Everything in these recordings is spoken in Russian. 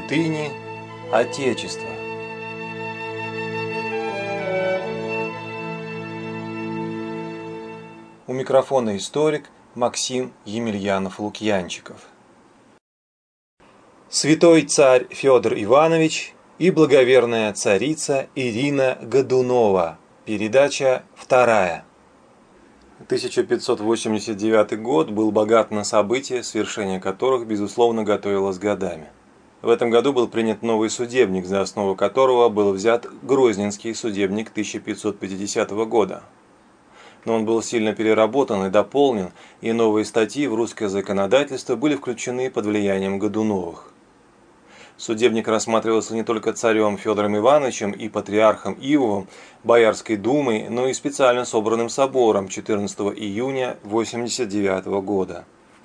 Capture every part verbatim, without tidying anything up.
Святыни Отечества. У микрофона историк Максим Емельянов-Лукьянчиков. Святой царь Федор Иванович и благоверная царица Ирина Годунова. Передача вторая. тысяча пятьсот восемьдесят девятый год был богат на события, свершение которых, безусловно, готовилось годами. В этом году был принят новый судебник, за основу которого был взят Грозненский судебник тысяча пятьсот пятидесятого года. Но он был сильно переработан и дополнен, и новые статьи в русское законодательство были включены под влиянием Годуновых. Судебник рассматривался не только царем Федором Ивановичем и патриархом Иовом, Боярской думой, но и специально собранным собором четырнадцатого июня тысяча девятьсот восемьдесят девятого года.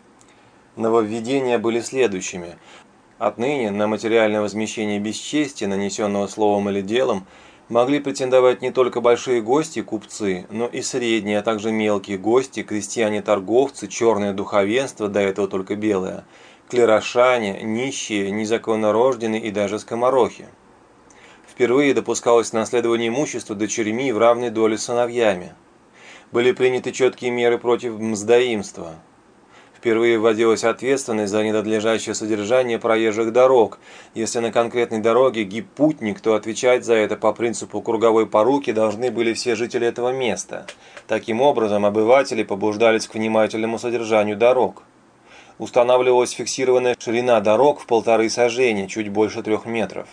Нововведения были следующими. Отныне на материальное возмещение бесчестия, нанесенного словом или делом, могли претендовать не только большие гости, купцы, но и средние, а также мелкие гости, крестьяне-торговцы, черное духовенство, до этого только белое, клерошане, нищие, незаконнорожденные и даже скоморохи. Впервые допускалось наследование имущества дочерьми в равной доле с сыновьями. Были приняты четкие меры против мздоимства. Впервые вводилась ответственность за ненадлежащее содержание проезжих дорог. Если на конкретной дороге гиб путник, то отвечать за это по принципу круговой поруки должны были все жители этого места. Таким образом, обыватели побуждались к внимательному содержанию дорог. Устанавливалась фиксированная ширина дорог в полторы сажени, чуть больше трех метров.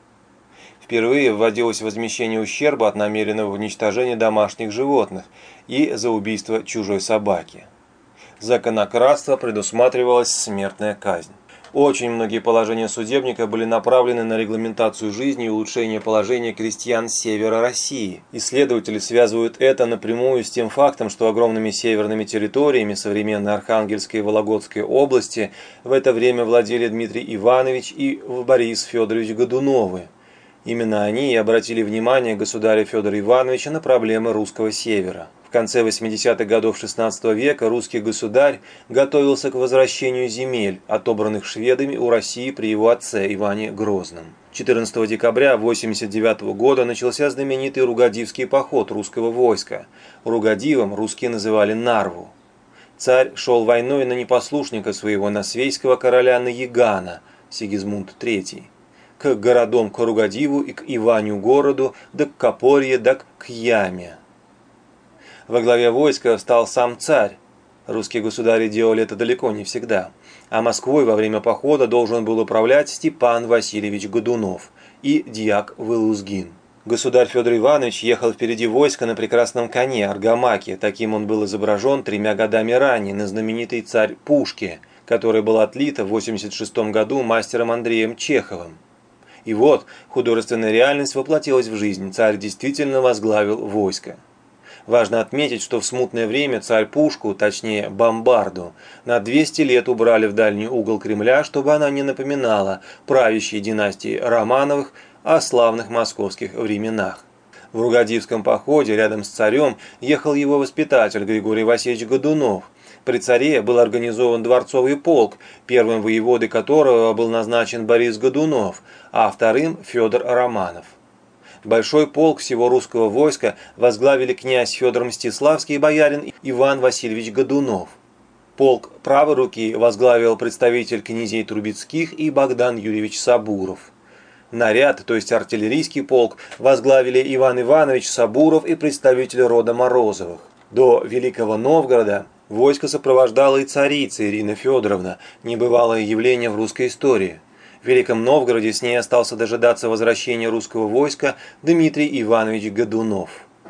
Впервые вводилось возмещение ущерба от намеренного уничтожения домашних животных и за убийство чужой собаки. За конокрадство предусматривалась смертная казнь. Очень многие положения судебника были направлены на регламентацию жизни и улучшение положения крестьян севера России. Исследователи связывают это напрямую с тем фактом, что огромными северными территориями современной Архангельской и Вологодской области в это время владели Дмитрий Иванович и Борис Федорович Годуновы. Именно они и обратили внимание государя Федора Ивановича на проблемы русского севера. В конце восьмидесятых годов шестнадцатого века русский государь готовился к возвращению земель, отобранных шведами у России при его отце Иване Грозном. четырнадцатого декабря тысяча девятьсот восемьдесят девятого года начался знаменитый Ругодивский поход русского войска. Ругодивом русские называли Нарву. Царь шел войной на непослушника своего, на свейского короля Наягана, Сигизмунд третий, к городам к Ругодиву и к Иваню городу, да к Копорье, да к Яме. Во главе войска встал сам царь. Русские государи делали это далеко не всегда. А Москвой во время похода должен был управлять Степан Васильевич Годунов и дьяк Вылузгин. Государь Федор Иванович ехал впереди войска на прекрасном коне Аргамаке. Таким он был изображен тремя годами ранее на знаменитой царь Пушке, которая была отлита в восемьдесят шестом году мастером Андреем Чеховым. И вот художественная реальность воплотилась в жизнь. Царь действительно возглавил войско. Важно отметить, что в смутное время царь Пушку, точнее Бомбарду, на двести лет убрали в дальний угол Кремля, чтобы она не напоминала правящей династии Романовых о славных московских временах. В Ругодивском походе рядом с царем ехал его воспитатель Григорий Васильевич Годунов. При царе был организован дворцовый полк, первым воеводой которого был назначен Борис Годунов, а вторым Федор Романов. Большой полк всего русского войска возглавили князь Федор Мстиславский и боярин Иван Васильевич Годунов. Полк правой руки возглавил представитель князей Трубецких и Богдан Юрьевич Сабуров. Наряд, то есть артиллерийский полк, возглавили Иван Иванович Сабуров и представитель рода Морозовых. До Великого Новгорода войско сопровождала и царица Ирина Федоровна, небывалое явление в русской истории. В Великом Новгороде с ней остался дожидаться возвращения русского войска Дмитрий Иванович Годунов.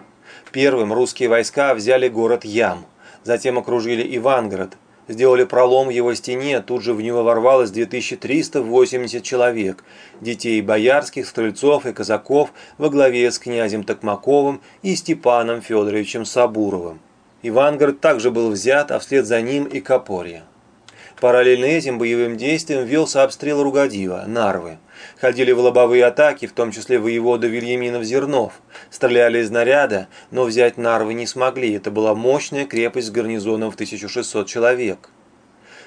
Первым русские войска взяли город Ям, затем окружили Ивангород, сделали пролом в его стене, тут же в него ворвалось две тысячи триста восемьдесят человек, детей боярских, стрельцов и казаков во главе с князем Токмаковым и Степаном Федоровичем Сабуровым. Ивангород также был взят, а вслед за ним и Копорье. Параллельно этим боевым действиям велся обстрел Ругодива, Нарвы. Ходили в лобовые атаки, в том числе воевода Вильяминов-Зернов. Стреляли из наряда, но взять Нарвы не смогли. Это была мощная крепость с гарнизоном в тысячу шестьсот человек.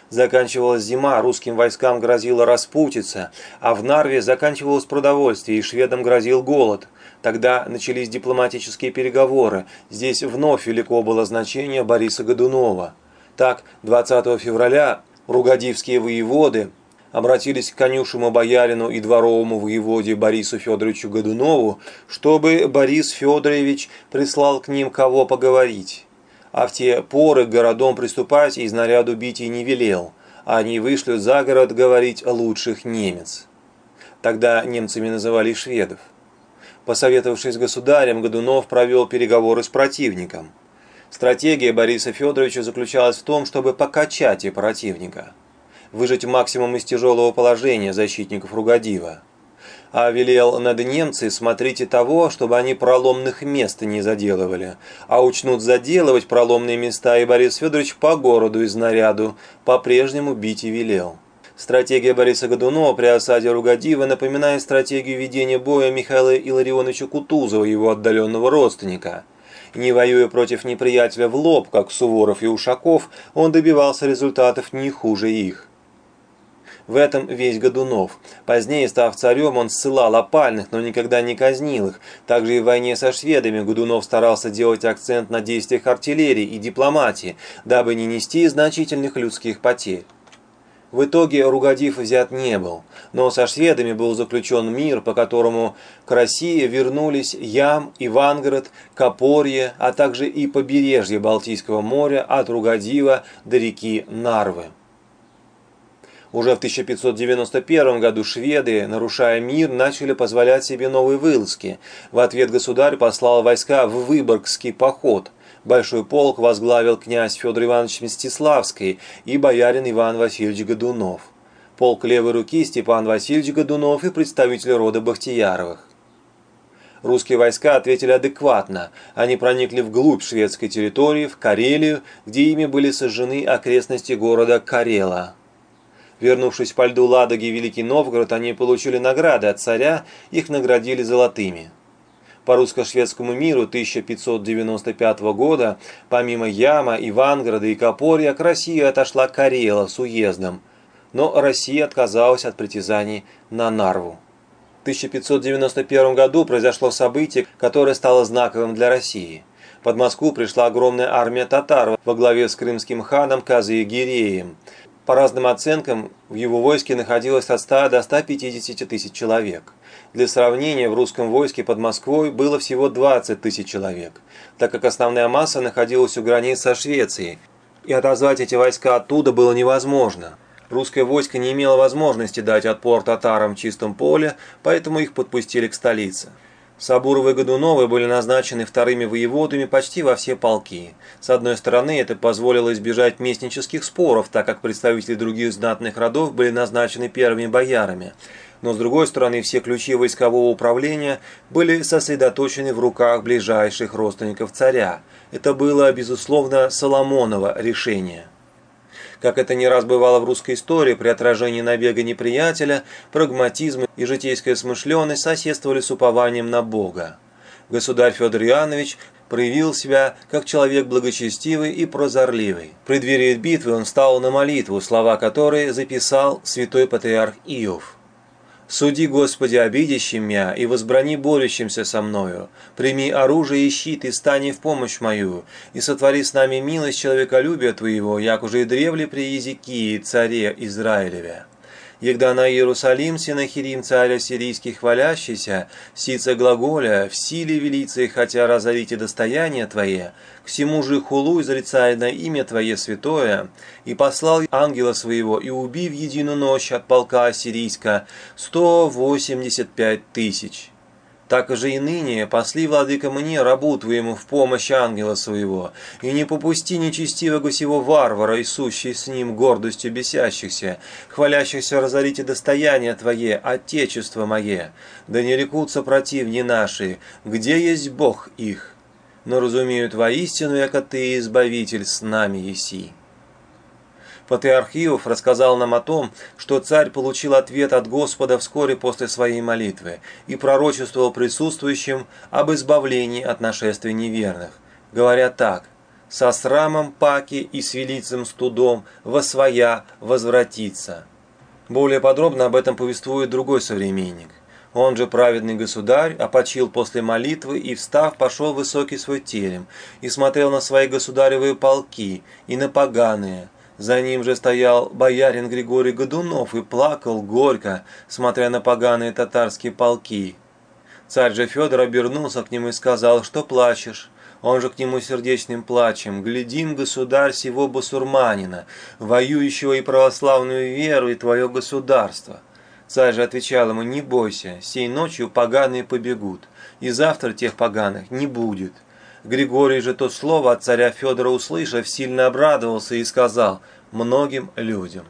Заканчивалась зима, русским войскам грозила распутица, а в Нарве заканчивалось продовольствие, и шведам грозил голод. Тогда начались дипломатические переговоры. Здесь вновь велико было значение Бориса Годунова. Так, двадцатого февраля ругодивские воеводы обратились к конюшему боярину и дворовому воеводе Борису Федоровичу Годунову, чтобы Борис Федорович прислал к ним кого поговорить. А в те поры к городам приступать из наряду бить и не велел, а они вышлют за город говорить лучших немец. Тогда немцами называли шведов. Посоветовавшись с государем, Годунов провел переговоры с противником. Стратегия Бориса Федоровича заключалась в том, чтобы покачать и противника, выжать максимум из тяжелого положения защитников Ругодива. А велел над немцы смотрите того, чтобы они проломных мест не заделывали, а учнут заделывать проломные места, и Борис Федорович по городу из наряду по-прежнему бить и велел. Стратегия Бориса Годунова при осаде Ругодива напоминает стратегию ведения боя Михаила Илларионовича Кутузова, его отдаленного родственника. Не воюя против неприятеля в лоб, как Суворов и Ушаков, он добивался результатов не хуже их. В этом весь Годунов. Позднее, став царем, он ссылал опальных, но никогда не казнил их. Также и в войне со шведами Годунов старался делать акцент на действиях артиллерии и дипломатии, дабы не нести значительных людских потерь. В итоге Ругодив взят не был, но со шведами был заключен мир, по которому к России вернулись Ям, Ивангород, Копорье, а также и побережье Балтийского моря от Ругодива до реки Нарвы. Уже в тысяча пятьсот девяносто первом году шведы, нарушая мир, начали позволять себе новые вылазки. В ответ государь послал войска в Выборгский поход. Большой полк возглавил князь Федор Иванович Мстиславский и боярин Иван Васильевич Годунов. Полк левой руки Степан Васильевич Годунов и представители рода Бахтияровых. Русские войска ответили адекватно. Они проникли вглубь шведской территории, в Карелию, где ими были сожжены окрестности города Карела. Вернувшись по льду Ладоги в Великий Новгород, они получили награды от царя, их наградили золотыми. По русско-шведскому миру тысяча пятьсот девяносто пятого года, помимо Яма, Ивангорода и Копорья, к России отошла Карела с уездом, но Россия отказалась от притязаний на Нарву. В тысяча пятьсот девяносто первом году произошло событие, которое стало знаковым для России. Под Москву пришла огромная армия татар во главе с крымским ханом Казы-Эгереем. По разным оценкам, в его войске находилось от ста до ста пятидесяти тысяч человек. Для сравнения, в русском войске под Москвой было всего двадцать тысяч человек, так как основная масса находилась у границ со Швецией, и отозвать эти войска оттуда было невозможно. Русское войско не имело возможности дать отпор татарам в чистом поле, поэтому их подпустили к столице. Сабуровы и Годуновы были назначены вторыми воеводами почти во все полки. С одной стороны, это позволило избежать местнических споров, так как представители других знатных родов были назначены первыми боярами. Но с другой стороны, все ключи войскового управления были сосредоточены в руках ближайших родственников царя. Это было, безусловно, Соломоново решение. Как это не раз бывало в русской истории, при отражении набега неприятеля, прагматизм и житейская смышленность соседствовали с упованием на Бога. Государь Федор Иоаннович проявил себя как человек благочестивый и прозорливый. В преддверии битвы он стал на молитву, слова которой записал святой патриарх Иов. «Суди, Господи, обидящим мя, и возбрани борющимся со мною. Прими оружие и щит, и стань в помощь мою, и сотвори с нами милость человеколюбия Твоего, як уже и древле при Езекии, царе Израилеве. Егда на Иерусалим Синахирим царя сирийский хвалящийся, сица глаголя, в силе велицы, хотя разорите достояние Твое, к всему же хулу изрицая на имя Твое святое, и послал ангела своего, и уби в единую ночь от полка ассирийска сто восемьдесят пять тысяч. Так же и ныне посли, владыка, мне, рабу Твоему, в помощь ангела своего, и не попусти нечестивого сего варвара, и сущий с ним гордостью бесящихся, хвалящихся разорите достояние Твое, отечество мое, да не рекутся противни наши, где есть Бог их, но разумеют воистину, яко Ты, избавитель, с нами еси». Патриарх Иов рассказал нам о том, что царь получил ответ от Господа вскоре после своей молитвы и пророчествовал присутствующим об избавлении от нашествия неверных, говоря так: со срамом паки и с велицым студом во своя возвратиться». Более подробно об этом повествует другой современник. Он же праведный государь опочил после молитвы и, встав, пошел в высокий свой терем и смотрел на свои государевые полки и на поганые. За ним же стоял боярин Григорий Годунов и плакал горько, смотря на поганые татарские полки. Царь же Федор обернулся к нему и сказал: «Что плачешь?» Он же к нему сердечным плачем: «Глядим, государь, сего басурманина, воюющего и православную веру, и твое государство». Царь же отвечал ему: «Не бойся, сей ночью поганые побегут, и завтра тех поганых не будет». Григорий же то слово от царя Федора услышав, сильно обрадовался и сказал: «Многим людям».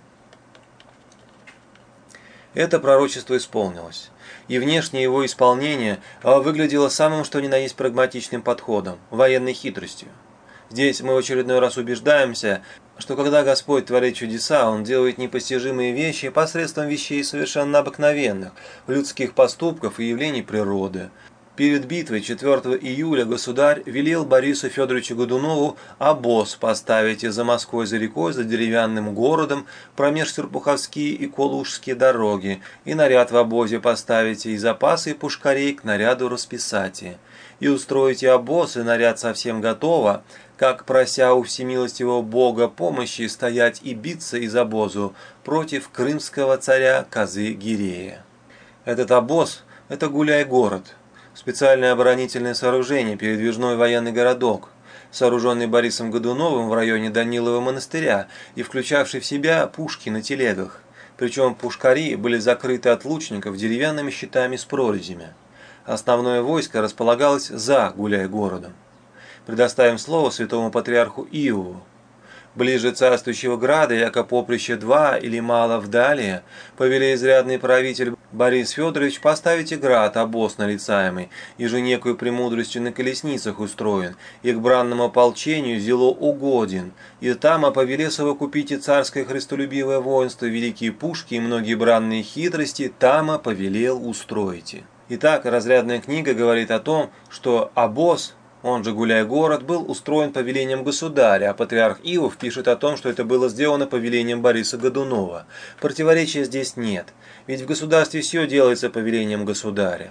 Это пророчество исполнилось, и внешнее его исполнение выглядело самым что ни на есть прагматичным подходом, военной хитростью. Здесь мы в очередной раз убеждаемся, что когда Господь творит чудеса, Он делает непостижимые вещи посредством вещей совершенно обыкновенных, людских поступков и явлений природы. Перед битвой четвёртого июля государь велел Борису Федоровичу Годунову обоз поставить и за Москвой за рекой, за деревянным городом, промеж Серпуховские и Колужские дороги, и наряд в обозе поставить, и запасы пушкарей к наряду расписать. И устроите обоз, и наряд совсем готово, как, прося у всемилостивого Бога помощи, стоять и биться из обозу против крымского царя Козы-Гирея. Этот обоз – это Гуляй-город. Специальное оборонительное сооружение, передвижной военный городок, сооруженный Борисом Годуновым в районе Данилова монастыря и включавший в себя пушки на телегах. Причем пушкари были закрыты от лучников деревянными щитами с прорезями. Основное войско располагалось за Гуляй-городом. Предоставим слово святому патриарху Иову. Ближе царствующего града, яко поприще два или мало вдали, повели изрядный правитель Борис Федорович поставить и град, обоз нарицаемый, и же некую премудростью на колесницах устроен, и к бранному ополчению зело угоден, и там повели совокупить и царское христолюбивое воинство, великие пушки и многие бранные хитрости, тама повелел устроить. Итак, разрядная книга говорит о том, что обоз, он же Гуляй-город, был устроен по велениям государя, а патриарх Иов пишет о том, что это было сделано по велениям Бориса Годунова. Противоречия здесь нет, ведь в государстве все делается по велениям государя.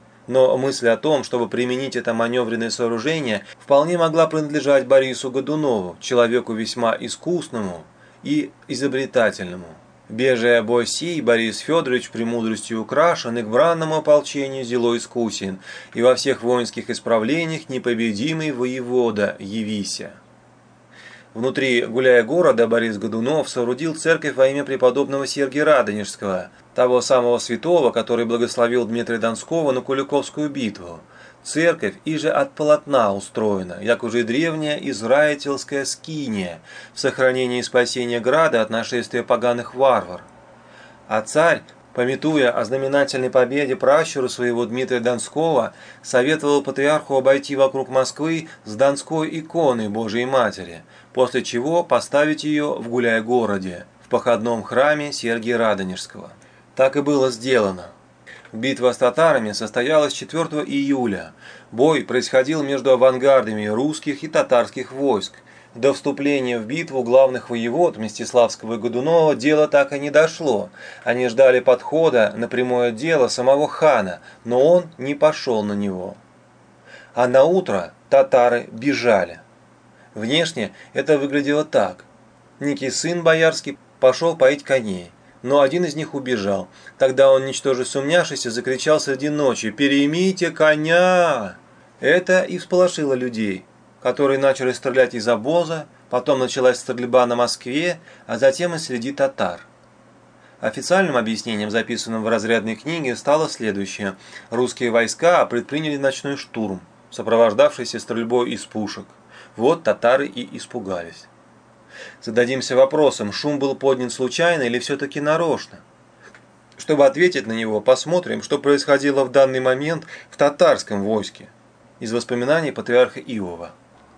Но мысль о том, чтобы применить это маневренное сооружение, вполне могла принадлежать Борису Годунову, человеку весьма искусному и изобретательному. Беже бой сей, Борис Федорович премудростью украшен, и к бранному ополчению зело искусен, и во всех воинских исправлениях непобедимый воевода явися. Внутри Гуляя-города Борис Годунов соорудил церковь во имя преподобного Сергия Радонежского, того самого святого, который благословил Дмитрия Донского на Куликовскую битву. Церковь иже от полотна устроена, як уже древняя израильская скиния, в сохранении и спасении града от нашествия поганых варвар. А царь, памятуя о знаменательной победе пращура своего Дмитрия Донского, советовал патриарху обойти вокруг Москвы с Донской иконой Божией Матери, после чего поставить ее в Гуляй-городе, в походном храме Сергия Радонежского. Так и было сделано. Битва с татарами состоялась четвёртого июля. Бой происходил между авангардами русских и татарских войск. До вступления в битву главных воевод Мстиславского и Годунова дело так и не дошло. Они ждали подхода на прямое дело самого хана, но он не пошел на него. А на утро татары бежали. Внешне это выглядело так. Некий сын боярский пошел поить коней, но один из них убежал. Тогда он, ничтоже сумняшися, закричал среди ночи: «Переймите коня!» Это и всполошило людей, которые начали стрелять из обоза, потом началась стрельба на Москве, а затем и среди татар. Официальным объяснением, записанным в разрядной книге, стало следующее. Русские войска предприняли ночной штурм, сопровождавшийся стрельбой из пушек. Вот татары и испугались. Зададимся вопросом, шум был поднят случайно или все-таки нарочно? Чтобы ответить на него, посмотрим, что происходило в данный момент в татарском войске из воспоминаний патриарха Иова.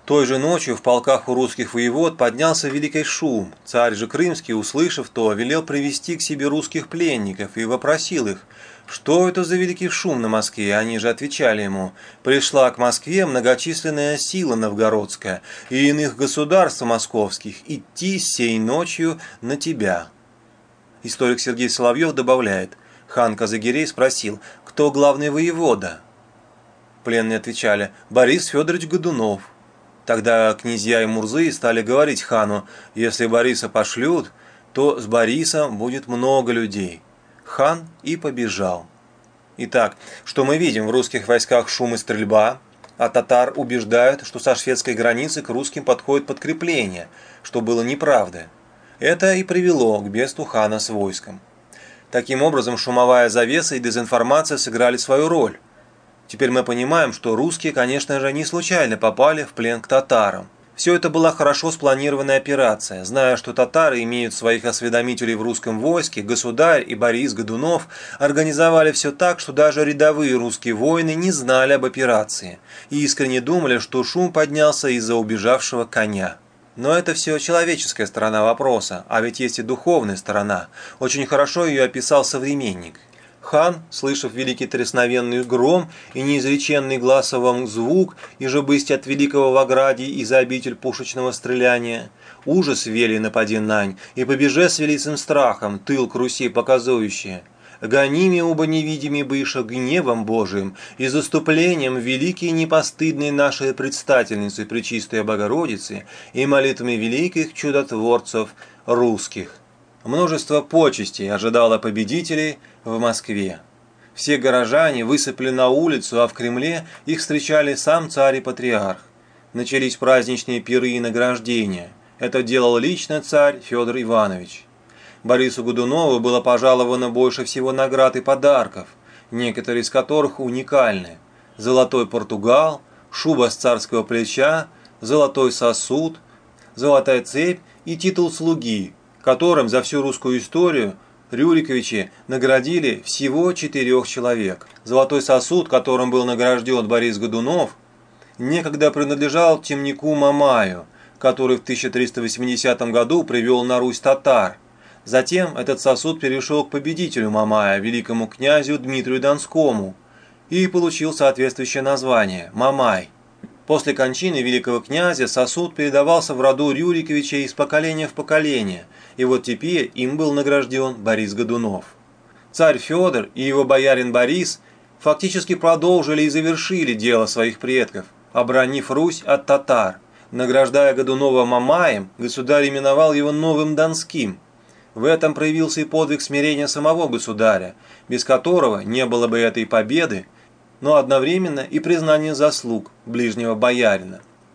Той же ночью в полках у русских воевод поднялся великий шум. Царь же Крымский, услышав то, велел привести к себе русских пленников и вопросил их, что это за великий шум на Москве. Они же отвечали ему: пришла к Москве многочисленная сила новгородская и иных государств московских идти сей ночью на тебя. Историк Сергей Соловьев добавляет: хан Казагирей спросил, кто главный воевода. Пленные отвечали: Борис Федорович Годунов. Тогда князья и мурзы стали говорить хану: если Бориса пошлют, то с Борисом будет много людей. Хан и побежал. Итак, что мы видим? В русских войсках шум и стрельба, а татар убеждают, что со шведской границы к русским подходит подкрепление, что было неправдой. Это и привело к бегству хана с войском. Таким образом, шумовая завеса и дезинформация сыграли свою роль. Теперь мы понимаем, что русские, конечно же, не случайно попали в плен к татарам. Все это была хорошо спланированная операция. Зная, что татары имеют своих осведомителей в русском войске, государь и Борис Годунов организовали все так, что даже рядовые русские воины не знали об операции и искренне думали, что шум поднялся из-за убежавшего коня. Но это все человеческая сторона вопроса, а ведь есть и духовная сторона. Очень хорошо ее описал современник. Хан, слышав великий тресновенный гром и неизреченный гласовом звук, и же бысть от великого в ограде и за обитель пушечного стреляния, ужас вели напади нань, и побеже с велицым страхом, тыл к Руси показующие. Гоними оба невидими быша гневом Божиим и заступлением великой непостыдной нашей предстательницы Пречистой Богородицы и молитвами великих чудотворцев русских. Множество почестей ожидало победителей в Москве. Все горожане высыпали на улицу, а в Кремле их встречали сам царь и патриарх. Начались праздничные пиры и награждения. Это делал лично царь Федор Иванович. Борису Годунову было пожаловано больше всего наград и подарков, некоторые из которых уникальны: золотой португал, шуба с царского плеча, золотой сосуд, золотая цепь и титул слуги, которым за всю русскую историю Рюриковичи наградили всего четырех человек. Золотой сосуд, которым был награжден Борис Годунов, некогда принадлежал темнику Мамаю, который в тысяча триста восьмидесятом году привел на Русь татар. Затем этот сосуд перешел к победителю Мамая, великому князю Дмитрию Донскому, и получил соответствующее название – Мамай. После кончины великого князя сосуд передавался в роду Рюриковичей из поколения в поколение, и вот теперь им был награжден Борис Годунов. Царь Федор и его боярин Борис фактически продолжили и завершили дело своих предков, оборонив Русь от татар. Награждая Годунова Мамаем, государь именовал его Новым Донским. В этом проявился и подвиг смирения самого государя, без которого не было бы этой победы, но одновременно и признание заслуг ближнего боярина.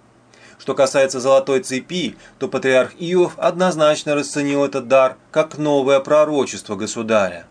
Что касается золотой цепи, то патриарх Иов однозначно расценил этот дар как новое пророчество государя.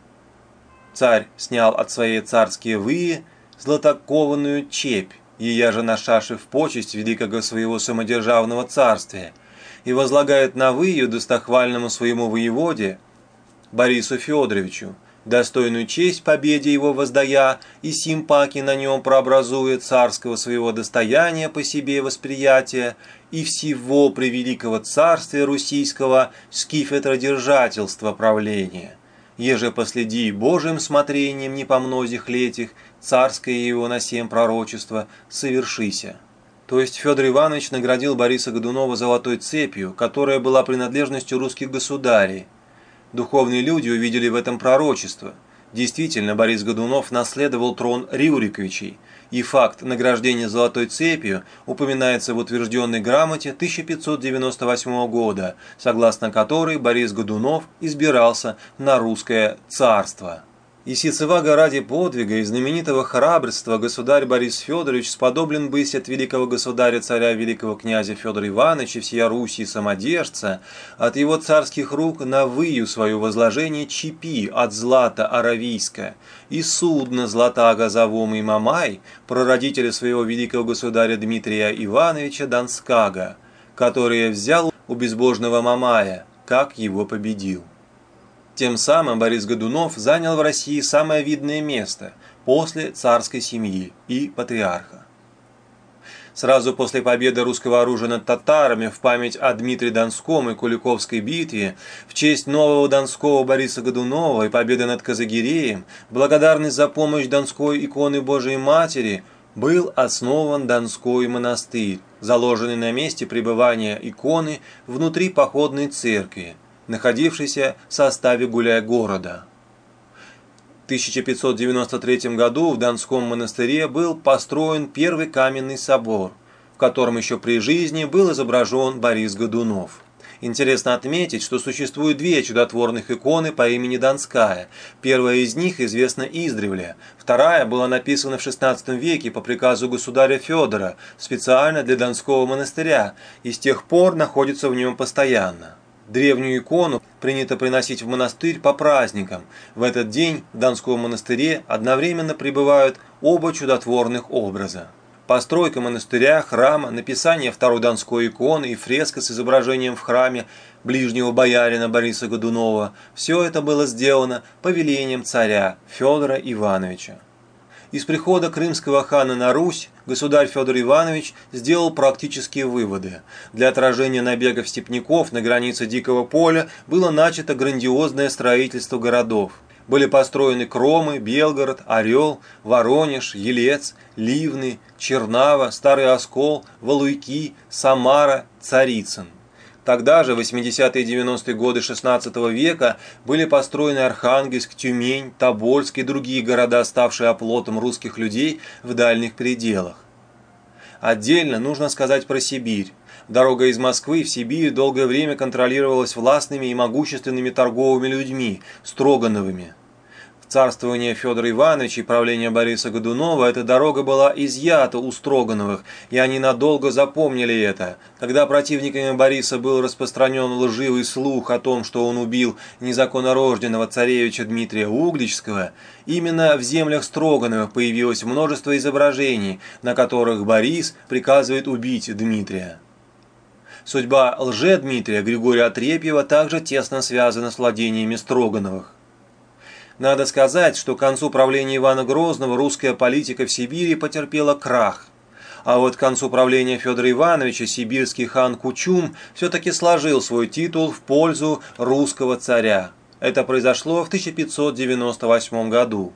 Царь снял от своей царские вии златокованную чепь, ея же нашашив почесть великого своего самодержавного царствия, и возлагает на выю достохвальному своему воеводе Борису Федоровичу, достойную честь победе его воздая, и сим паки на нем прообразует царского своего достояния по себе восприятия и всего превеликого царствия руссийского скифетродержательства правления. Еже последи Божьим смотрением не по многих летях, царское его на семь пророчество совершися. То есть Федор Иванович наградил Бориса Годунова золотой цепью, которая была принадлежностью русских государей. Духовные люди увидели в этом пророчество. Действительно, Борис Годунов наследовал трон Рюриковичей, и факт награждения золотой цепью упоминается в утвержденной грамоте тысяча пятьсот девяносто восьмого года, согласно которой Борис Годунов избирался на русское царство. И сицевага ради подвига и знаменитого храбрства государь Борис Федорович сподоблен быть от великого государя царя великого князя Федора Ивановича всея Руси и самодержца, от его царских рук на выю свое возложение чепи от злата аравийска, и судно златага зовомый Мамай, прародителя своего великого государя Дмитрия Ивановича Донскага, который взял у безбожного Мамая, как его победил. Тем самым Борис Годунов занял в России самое видное место после царской семьи и патриарха. Сразу после победы русского оружия над татарами в память о Дмитрии Донском и Куликовской битве, в честь нового Донского Бориса Годунова и победы над Казагиреем, в благодарность за помощь Донской иконы Божией Матери, был основан Донской монастырь, заложенный на месте пребывания иконы внутри походной церкви, находившейся в составе гуляй-города. В тысяча пятьсот девяносто третьем году в Донском монастыре был построен первый каменный собор, в котором еще при жизни был изображен Борис Годунов. Интересно отметить, что существует две чудотворных иконы по имени Донская. Первая из них известна издревле, вторая была написана в шестнадцатом веке по приказу государя Федора специально для Донского монастыря и с тех пор находится в нем постоянно. Древнюю икону принято приносить в монастырь по праздникам. В этот день в Донском монастыре одновременно пребывают оба чудотворных образа. Постройка монастыря, храма, написание второй Донской иконы и фреска с изображением в храме ближнего боярина Бориса Годунова – все это было сделано по велениям царя Федора Ивановича. Из прихода крымского хана на Русь государь Федор Иванович сделал практические выводы. Для отражения набегов степняков на границе Дикого поля было начато грандиозное строительство городов. Были построены Кромы, Белгород, Орел, Воронеж, Елец, Ливны, Чернава, Старый Оскол, Валуйки, Самара, Царицын. Тогда же, в восьмидесятые и девяностые годы шестнадцатого века, были построены Архангельск, Тюмень, Тобольск и другие города, ставшие оплотом русских людей в дальних пределах. Отдельно нужно сказать про Сибирь. Дорога из Москвы в Сибирь долгое время контролировалась властными и могущественными торговыми людьми – Строгановыми. В царствование Федора Ивановича и правления Бориса Годунова эта дорога была изъята у Строгановых, и они надолго запомнили это. Когда противниками Бориса был распространен лживый слух о том, что он убил незаконнорожденного царевича Дмитрия Угличского, именно в землях Строгановых появилось множество изображений, на которых Борис приказывает убить Дмитрия. Судьба лже-Дмитрия Григория Отрепьева также тесно связана с владениями Строгановых. Надо сказать, что к концу правления Ивана Грозного русская политика в Сибири потерпела крах. А вот к концу правления Федора Ивановича сибирский хан Кучум все-таки сложил свой титул в пользу русского царя. Это произошло в тысяча пятьсот девяносто восьмом году.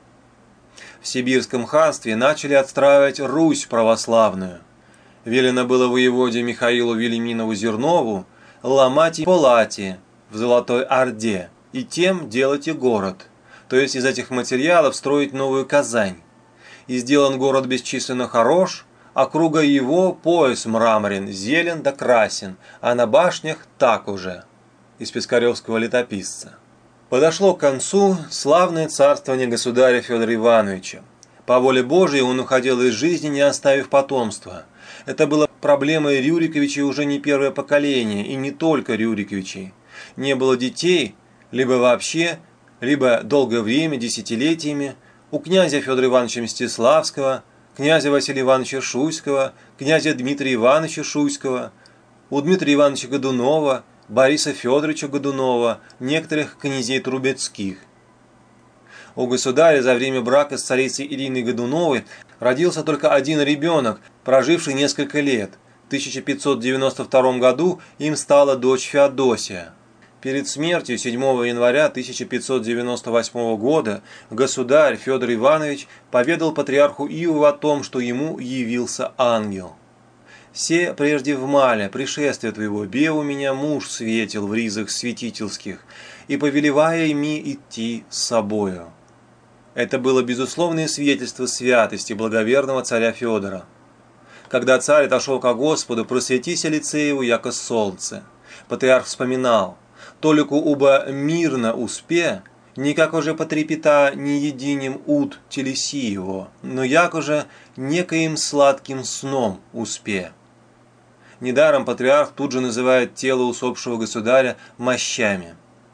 В сибирском ханстве начали отстраивать Русь православную. Велено было воеводе Михаилу Велиминову-Зернову ломать и полати в Золотой Орде и тем делать и город. То есть из этих материалов строить новую Казань. И сделан город бесчисленно хорош, округа его пояс мраморен, зелен да красен, а на башнях так уже. Из Пискаревского летописца. Подошло к концу славное царствование государя Федора Ивановича. По воле Божией он уходил из жизни, не оставив потомства. Это было проблемой Рюриковичей уже не первое поколение, и не только Рюриковичей. Не было детей, либо вообще, либо долгое время, десятилетиями, у князя Федора Ивановича Мстиславского, князя Василия Ивановича Шуйского, князя Дмитрия Ивановича Шуйского, у Дмитрия Ивановича Годунова, Бориса Федоровича Годунова, некоторых князей Трубецких. У государя за время брака с царицей Ириной Годуновой родился только один ребенок, проживший несколько лет. В тысяча пятьсот девяносто втором году им стала дочь Феодосия. Перед смертью седьмого января тысяча пятьсот девяносто восьмого года государь Федор Иванович поведал патриарху Иову о том, что ему явился ангел. «Се прежде в мале пришествие твоего, бе у меня муж светил в ризах святительских, и повелевая ими идти с собою». Это было безусловное свидетельство святости благоверного царя Федора. Когда царь отошел ко Господу, просветися лице его, яко солнце. Патриарх вспоминал: «Толику уба мирно успе, никак уже потрепета не единим ут телеси его, но як уже некоим сладким сном успе». Недаром патриарх тут же называет тело усопшего государя мощами.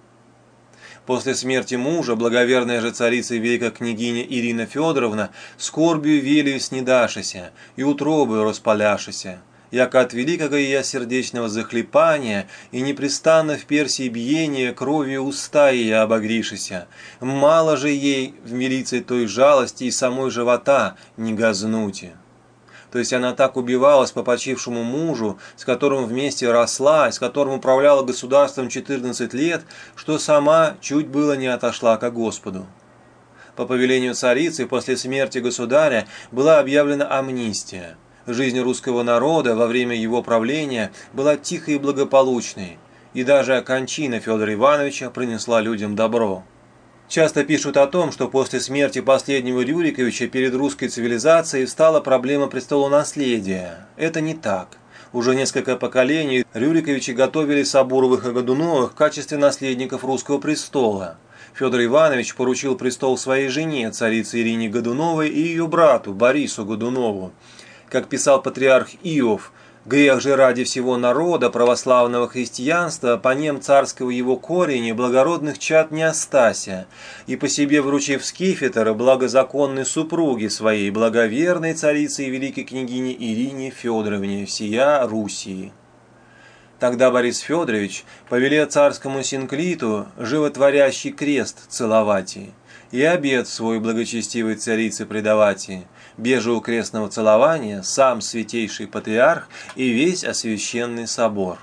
После смерти мужа благоверная же царица и великая княгиня Ирина Федоровна скорбью велию снедашися и утробою распаляшися, яко от великого ее сердечного захлепания и непрестанно в Персии биения кровью уста ее обогришися, мало же ей в милиции той жалости и самой живота не газнути. То есть она так убивалась по почившему мужу, с которым вместе росла, с которым управляла государством четырнадцать лет, что сама чуть было не отошла ко Господу. По повелению царицы после смерти государя была объявлена амнистия. Жизнь русского народа во время его правления была тихой и благополучной, и даже кончина Федора Ивановича принесла людям добро. Часто пишут о том, что после смерти последнего Рюриковича перед русской цивилизацией встала проблема престолонаследия. Это не так. Уже несколько поколений Рюриковичи готовили Сабуровых и Годуновых в качестве наследников русского престола. Федор Иванович поручил престол своей жене, царице Ирине Годуновой, и ее брату Борису Годунову. Как писал патриарх Иов, «Грех же ради всего народа православного христианства, по нем царского его корени, благородных чад не остася, и по себе вручив скифетр благозаконной супруге своей, благоверной царице и великой княгине Ирине Федоровне, всея Руси». Тогда Борис Федорович повелел царскому синклиту животворящий крест целовать и обет свой благочестивой царице предавать, беже у крестного целования сам святейший патриарх и весь освященный собор.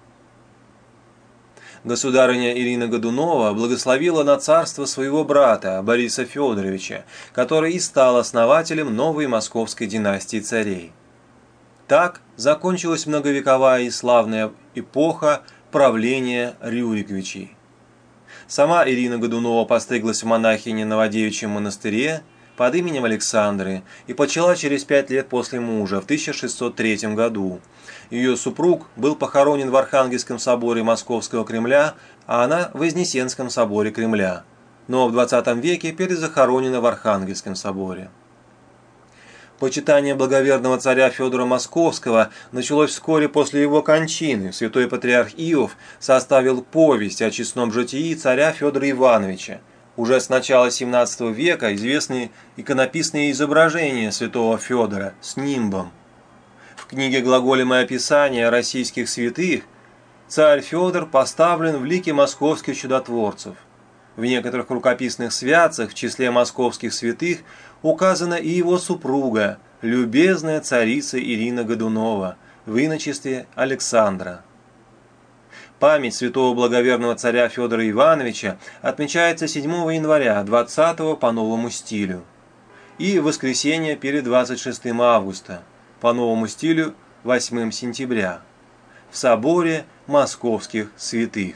Государыня Ирина Годунова благословила на царство своего брата Бориса Федоровича, который и стал основателем новой московской династии царей. Так закончилась многовековая и славная эпоха правления Рюриковичей. Сама Ирина Годунова постриглась в монахине в Новодевичьем монастыре под именем Александры и почала через пять лет после мужа в тысяча шестьсот третьем году. Ее супруг был похоронен в Архангельском соборе Московского Кремля, а она в Вознесенском соборе Кремля, но в двадцатом веке перезахоронена в Архангельском соборе. Почитание благоверного царя Федора Московского началось вскоре после его кончины. Святой патриарх Иов составил повесть о честном житии царя Федора Ивановича. Уже с начала семнадцатого века известны иконописные изображения святого Федора с нимбом. В книге «Глаголемое описание российских святых» царь Федор поставлен в лике московских чудотворцев. В некоторых рукописных святцах в числе московских святых указана и его супруга, любезная царица Ирина Годунова, в иночестве Александра. Память святого благоверного царя Федора Ивановича отмечается седьмого января, двадцатого по новому стилю, и в воскресенье перед двадцать шестым августа, по новому стилю восьмым сентября, в соборе московских святых.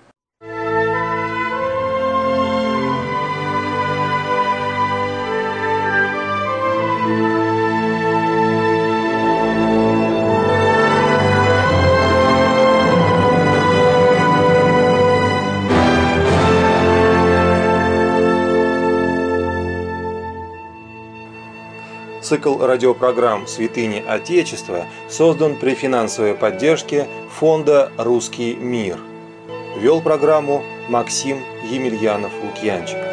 Цикл радиопрограмм «Святыни Отечества» создан при финансовой поддержке фонда «Русский мир». Вел программу Максим Емельянов-Лукьянчиков.